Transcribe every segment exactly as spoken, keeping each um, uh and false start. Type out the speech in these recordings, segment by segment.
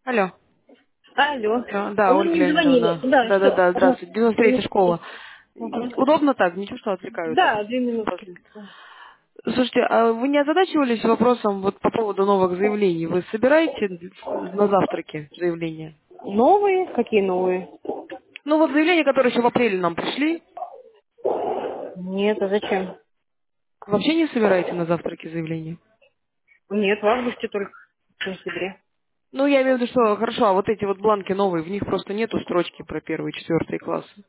Алло. Алло. Да, да, Вы Ольга мне звонили. Леонидовна. Да, что? Да-да-да, Ага. здравствуйте. девяносто третья Минуточку. школа. Ага. Удобно так? Ничего, что отвлекаю так? Да, две минутки. После. Слушайте, а вы не озадачивались вопросом вот по поводу новых заявлений? Вы собираете на завтраке заявления? Новые? Какие новые? Ну вот заявления, которые еще в апреле нам пришли, Нет, а зачем? вообще не собираете на завтраке заявления? Нет, в августе только. В сентябре. Ну, я имею в виду, что хорошо, а вот эти вот бланки новые, в них просто нету строчки про первый и четвертый классы.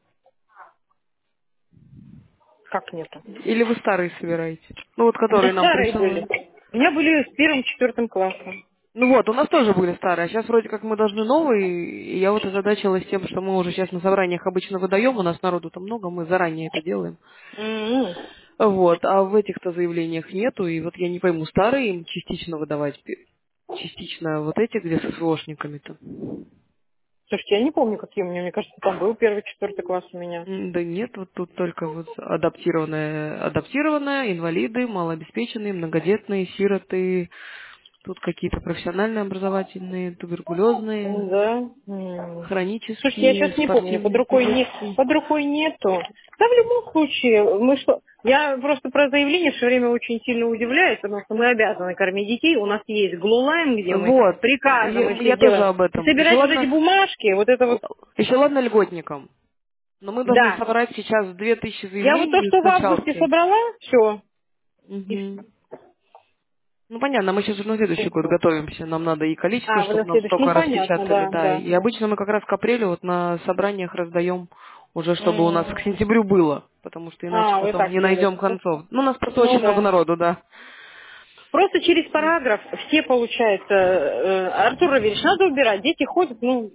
Как нету? Или вы старые собираете? Ну, вот У меня которые нам старые были. присылают. У меня были с первым, четвертым классом. Ну вот, у нас тоже были старые, а сейчас вроде как мы должны новые, и я вот озадачилась тем, что мы уже сейчас на собраниях обычно выдаем, у нас народу-то много, мы заранее это делаем. М-м. Вот, а в этих-то заявлениях нету, и вот я не пойму, старые им частично выдавать, пе- частично вот эти, где с СВОшниками-то. Слушайте, я не помню, какие у меня. Мне кажется, там был первый, четвертый класс у меня. М, Да нет, вот тут только вот адаптированная, адаптированная, инвалиды, малообеспеченные, многодетные, сироты, тут какие-то профессиональные образовательные, туберкулезные, Да. М. Слушайте, я хронические, сейчас не помню, под спортивные, рукой не, физические. под рукой нету. Да, в любом случае, мы что, я просто про заявление все время очень сильно удивляюсь, потому что мы обязаны кормить детей, у нас есть глулайн, где мы Вот, приказом я, и все я тоже делаем. об И этом. Еще собирать вот эти ладно, бумажки, вот это вот, еще ладно льготникам, но мы должны да. собрать сейчас две тысячи Я вот то, заявлений что с в августе началки. собрала, все. Мгм. Ну понятно, мы сейчас уже на следующий год готовимся, нам надо и количество, А, вы на чтобы нам следующий, ну столько понятно, распечатали, да, да. да. И обычно мы как раз к апрелю вот на собраниях раздаем уже, чтобы у нас к М. сентябрю было, потому что иначе А, вы потом так не найдем делаете, да? концов. Ну, у нас просто Ну очень много да. народу, да. Просто через параграф все, получается, э, Артур Равильевич, надо убирать. Дети ходят, ну,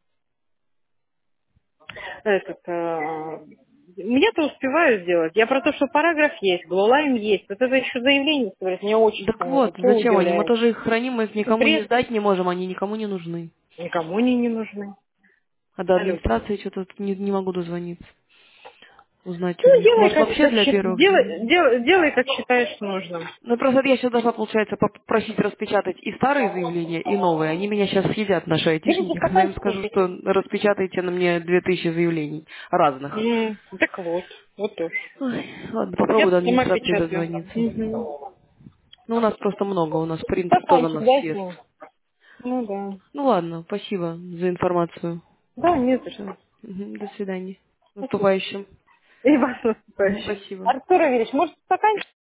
этот, э, я-то успеваю сделать. Я про то, что параграф есть, глолайм есть. Вот это еще заявление, говорит, меня очень Так вот, все зачем они? Мы удивляет. тоже их храним, мы их Ну, никому не бред. сдать не можем, они никому не нужны. Никому они не нужны. А до Алло. администрации что-то не, не могу дозвониться, узнать у Ну, них. делай, Может, как, вообще как для счит- первых делай, заявлений? делай, делай, как считаешь нужным. Ну, просто я сейчас должна, получается, попросить распечатать и старые заявления, и новые. Они меня сейчас съедят, наши Берите айтишники, когда я им стаканчик, скажу, кушайте. что распечатайте на мне две тысячи заявлений разных. М, так вот, вот тоже. Ой, ладно, Я попробую до сама администрации печатаю. дозвониться. Угу. Ну, у нас просто много, у нас принтер тоже Стаканчик нас съест. дайте. Ну да. Ну, ладно, спасибо за информацию. Да, не за Все. что. До свидания. С Спасибо. наступающим. И вас Мгм, наступающим. спасибо. Артур Ильич, может, стаканчик?